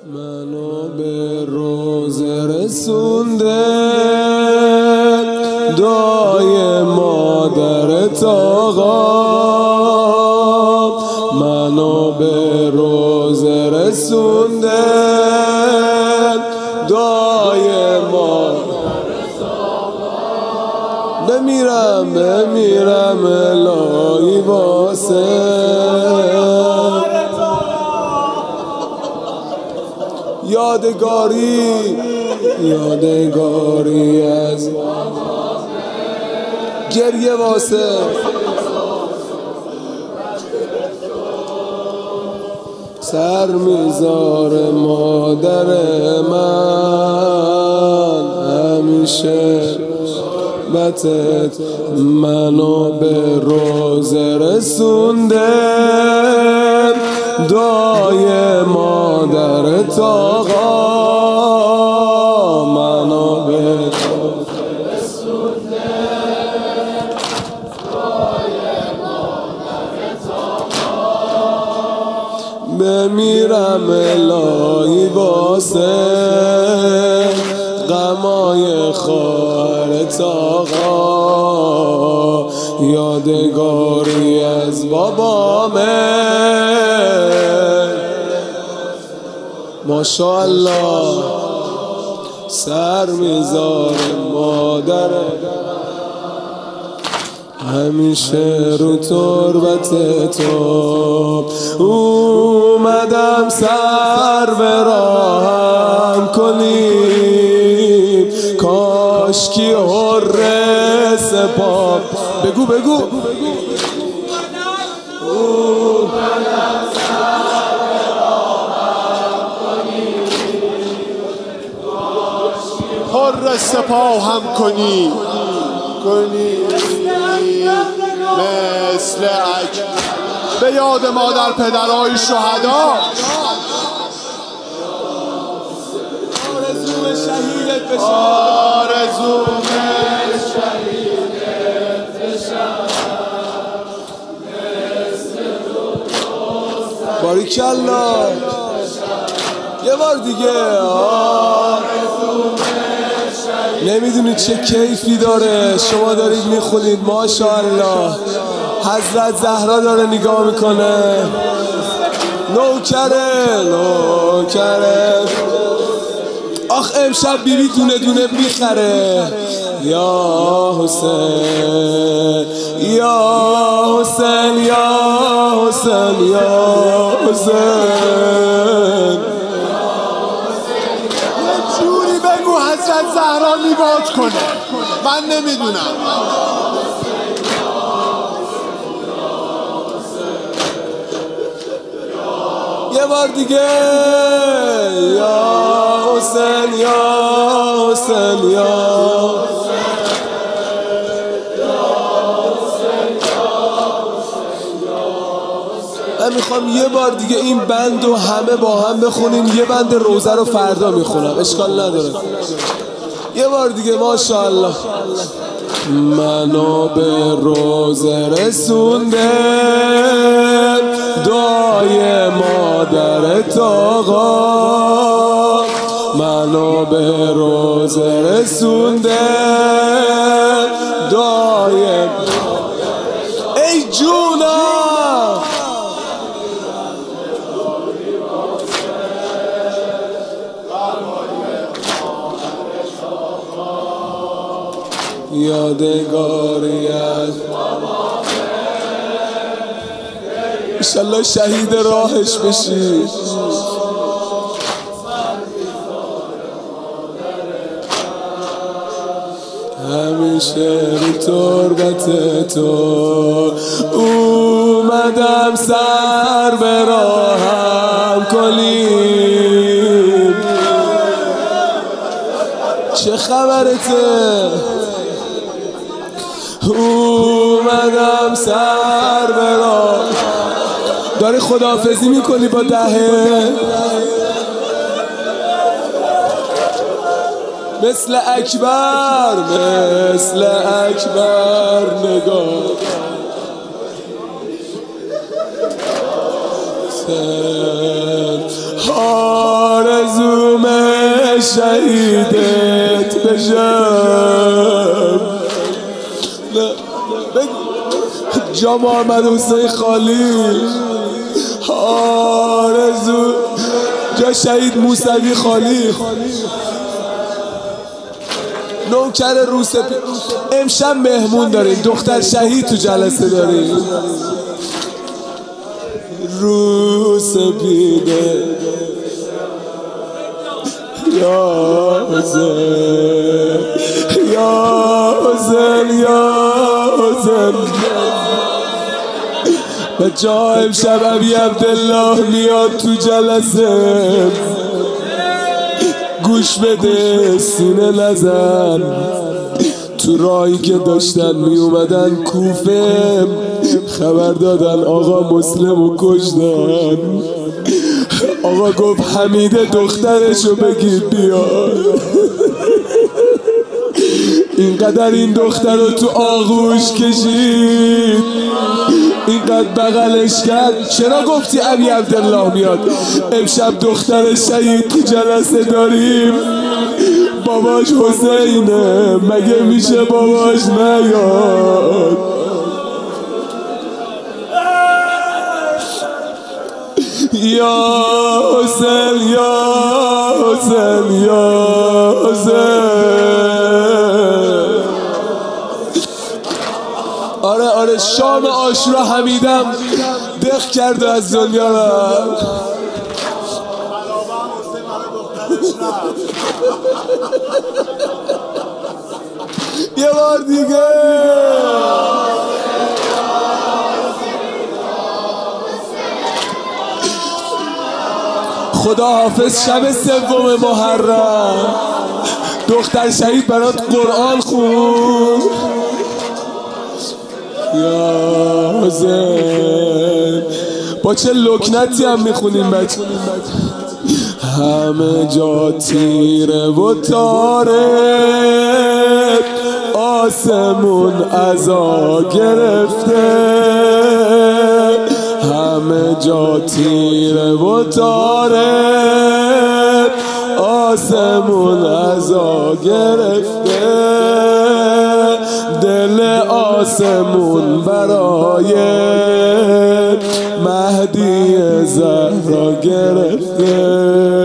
منو به روزه رسونده دعای مادرت آقا، منو به روزه رسونده دعای مادرت آقا. بمیرم الهی واسه یادگاری از گریه واسه سر میذاره مادر من همیشه بتت منو به روزه رسونده دعای مادرت آقا، منو به روزه رسونده دعای مادرت آقا. بمیرم الهی واسه غمای خواهرت آقا، یادگاری از بابامه ماشاءالله سر میذاره مادر همیشه رو تربت تو، اومدم سر به راهم کنی کاشکی حره سپاه بگو حر سپاهم کنی مثل به یاد مادر پدرای شهدا، آرزوم شهیدت بشم، آرزوم شهیدت بشم باریکالله. یه بار دیگه نمیدونید چه کیفی داره، شما دارید میخونید ماشاءالله، حضرت زهرا داره نگاه میکنه، نوکره آخ امشب بیبی دونه دونه میخره. یا حسین یا حسین یا حسین یا حسین، جوری بگو حضرت زهرا نگات کنه، من نمیدونم. یه بار دیگه یا حسین یا حسین یا من میخوام یه بار دیگه این بند رو همه با هم بخونیم. یه بند روزه رو فردا میخونم، اشکال نداره. یه بار دیگه ماشاءالله. منو به روزه رسونده دعای مادرت آقا، منو به روزه رسونده دعای ای جونا یادگاری از انشالله شهید راهش بشی. همیشه رو تربت تو اومدم سر به راهم کنیم. چه خبرته؟ اومدم سر به راه. داری خداحافظی میکنی با دهه مثل اکبر نگاه حال آرزومه شهیدت بشم. جا محمد حسین خالی آرزو، جا شهید موسوی خالی، نوکر روسپید. امشب مهمون داریم، دختر شهید تو جلسه داریم. روسپیده یا حسین یا حسین یا حسین. بچه ها امشب ابی عبدالله میاد تو جلسه، گوش بده سینه نزن. تو راهی که داشتن می اومدن کوفه خبر دادن آقا مسلمو کشتن. آقا گفت حمیده دخترشو بگید بیاد. اینقدر این دختر رو تو آغوش کشید، اینقدر بغلش کرد. چرا گفتی ابی عبدالله میاد؟ امشب دختر شهید تو جلسه داریم، باباش حسینه، مگه میشه باباش نیاد؟ یا حسین یا حسین یا حسین. آره شام عاشورا حمیدم دق کرده از دنیا رفت. یه بار دیگه خدا حافظ. شب سوم محرم دختر شهید برات قرآن خون. یا حسین با چه لکنتی هم میخونیم بچه. همه جا تیره و تاره، آسمون عزا گرفته. همه جا تیره و تاره، آسمون عزا گرفته. دل آسمون برای مهدی زهرا گرفته.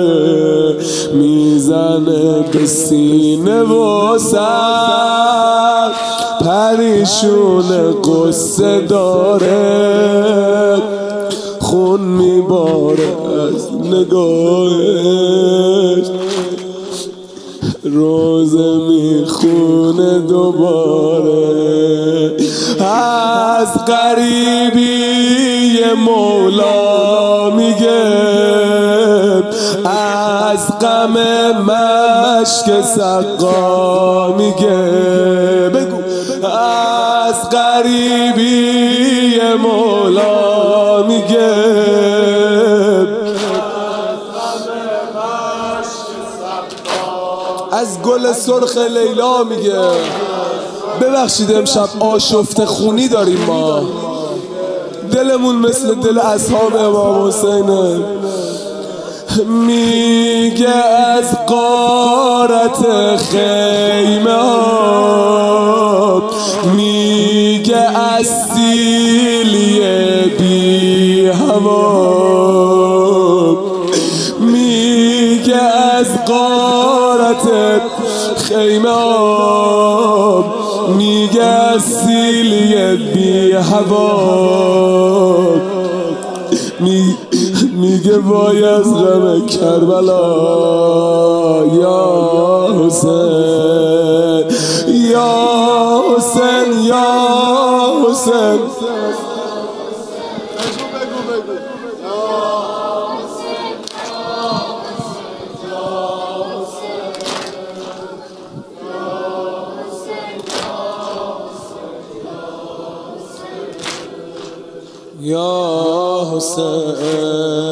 میزنه به سینه و سر، پریشون قصه داره. خون میباره از نگاهش، روزه میخونه دوباره. از غریبی مولا میگه، از غم مشک سقا میگه. بگو از غریبی مولا میگه، از گل سرخ لیلا میگه. ببخشید امشب آشفته خونی داریم ما، دلمون مثل دل اصحاب امام حسینه. میگه از غارت خیمه ها، میگه از سیلی بی هوا، میگه از غارت خیمه ها، میگه از سیلی بی هوا. میگه وای از غم کربلا. یا حسین یا حسین یا حسین. یا حسین